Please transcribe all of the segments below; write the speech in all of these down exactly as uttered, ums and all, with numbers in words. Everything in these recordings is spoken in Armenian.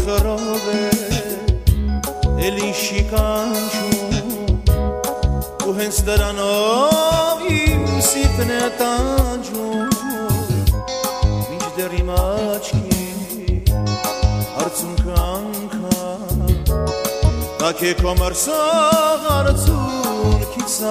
խրով է էլի շիկանչում ու հենց դրանով իմ սիրտն է տանջում մինչդեռ իմ աչքի արցունքը անգամ տաք է քո մրսող արցունքից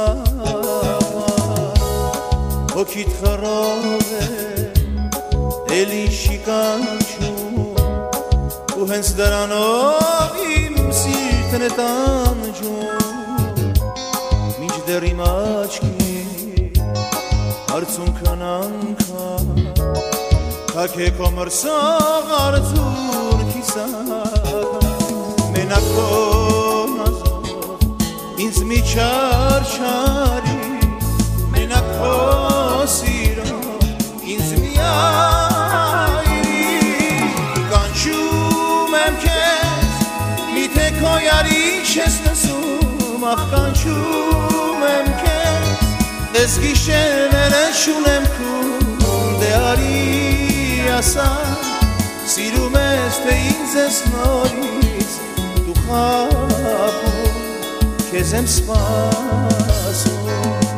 հոգիդ խրով է էլի շիկանչում ու հենց դրանով իմ սիրտն է տանջում մինչդեռ իմ աչքի արցունքն անգամ թաք է քո մրսող արցունքիս մենակ քո նազով ինձ մի չարչարի մենակ քո սիրով ինձ մի Չես լսում, ախ կանչում եմ քեզ Ես գիշերները շունեմ քուն դե արի ասա Սիրում ես թե ինձ ես նորից դու խաբում Քեզ եմ սպասում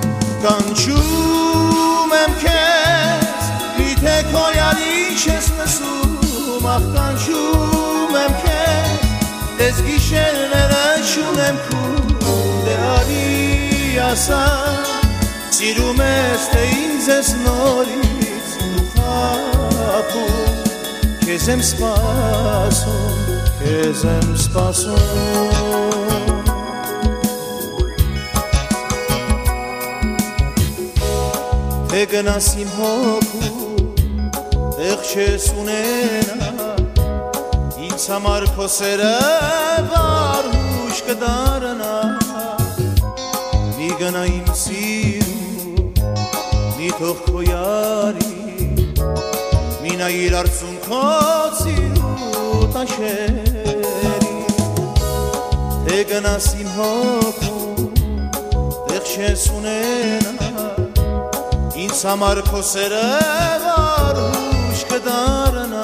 Կանչում եմ քեզ Միթե քո յարի չես լսում, ախ կանչում եմ քեզ Ես գիշերները շունեմ քուն դե արի ասա Սիրում ես թե ինձ ես նորից դու խաբում Քեզ եմ սպասում, քեզ եմ սպասում Թե գնաս իմ հոգու տեղ չես ունենա Ինձ համար քո սերը վարհուշ կդառնա Մի գնա իմ սիրուն, մի թող քո յարի Մի նայիր արցունքոց սիրուտ աշերի Թե գնաս իմ հոգում, տեղ չես ունենա Ինձ համար քո սերը վարհուշ կդառնա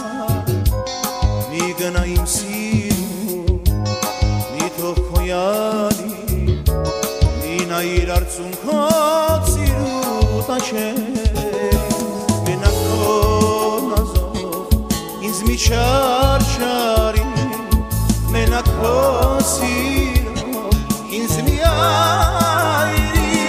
Գնա իմ սիրուն, մի թող քո յարի Մի նայիր արցունքոց սիրուտ աշերի Մենակ քո նազով ինձ մի չարչարի Մենակ քո սիրով ինձ մի այրի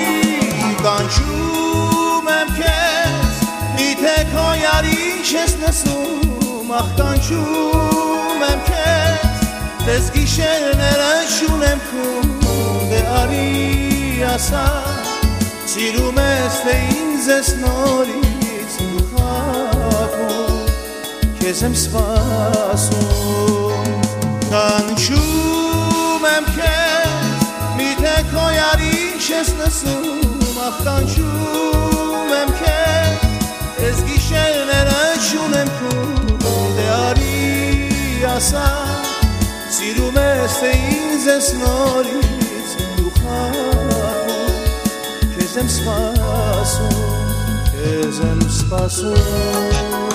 Կանչում եմ քեզ, միթե քո յարի չես լսում Ախ կանչում եմ քեզ Ես գիշերները շունեմ քուն դե արի ասա Սիրում ես թե ինձ ես նորից դու խաբում Քեզ եմ սպասում Կանչում եմ քեզ Միթե քո յարի չես լսում Ախ կանչում եմ քեզ Ես գիշերները շունեմ քուն դե արի ասա Սիրում ես թե ինձ ես նորից դու խաբում Քեզ եմ սպասում, քեզ եմ սպասում